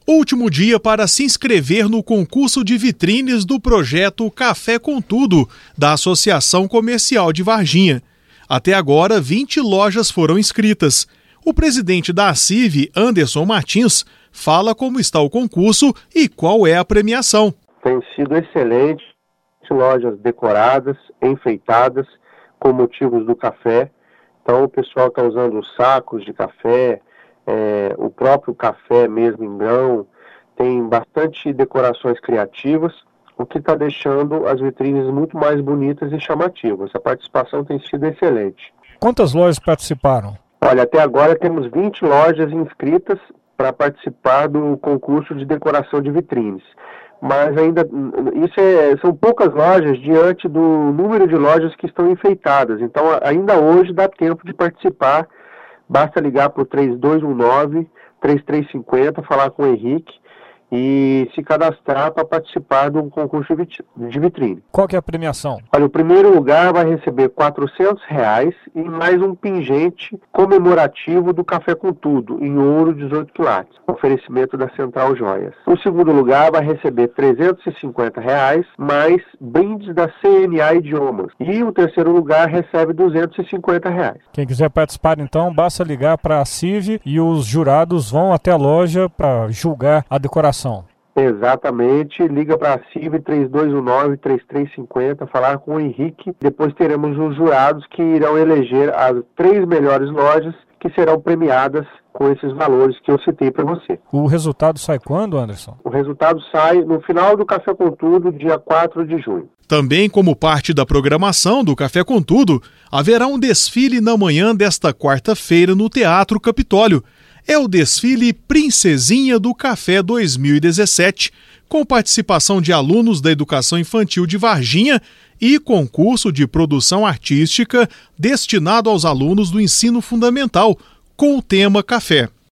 Último dia para se inscrever no concurso de vitrines do projeto Café com Tudo, da Associação Comercial de Varginha. Até agora, 20 lojas foram inscritas. O presidente da ACIV, Anderson Martins, fala como está o concurso e qual é a premiação. Tem sido excelente, lojas decoradas, enfeitadas, com motivos do café. Então o pessoal está usando os sacos de café, o próprio café mesmo em grão, tem bastante decorações criativas, o que está deixando as vitrines muito mais bonitas e chamativas. A participação tem sido excelente. Quantas lojas participaram? Olha, até agora temos 20 lojas inscritas para participar do concurso de decoração de vitrines. Mas ainda, são poucas lojas diante do número de lojas que estão enfeitadas. Então, ainda hoje dá tempo de participar. Basta ligar para o 3219-3350, falar com o Henrique e se cadastrar para participar do concurso de vitrine. Qual que é a premiação? Olha, o primeiro lugar vai receber R$400 e mais um pingente comemorativo do Café com Tudo, em ouro 18 quilates, oferecimento da Central Joias. O segundo lugar vai receber R$350 mais brindes da CNA Idiomas. E o terceiro lugar recebe R$250. Quem quiser participar, então, basta ligar para a CIV e os jurados vão até a loja para julgar a decoração. Exatamente, liga para a CIV 3219-3350, falar com o Henrique. Depois teremos os jurados que irão eleger as 3 melhores lojas que serão premiadas com esses valores que eu citei para você. O resultado sai quando, Anderson? O resultado sai no final do Café com Tudo, dia 4 de junho. Também como parte da programação do Café com Tudo, haverá um desfile na manhã desta quarta-feira no Teatro Capitólio. É o desfile Princesinha do Café 2017, com participação de alunos da Educação Infantil de Varginha e concurso de produção artística destinado aos alunos do ensino fundamental, com o tema café.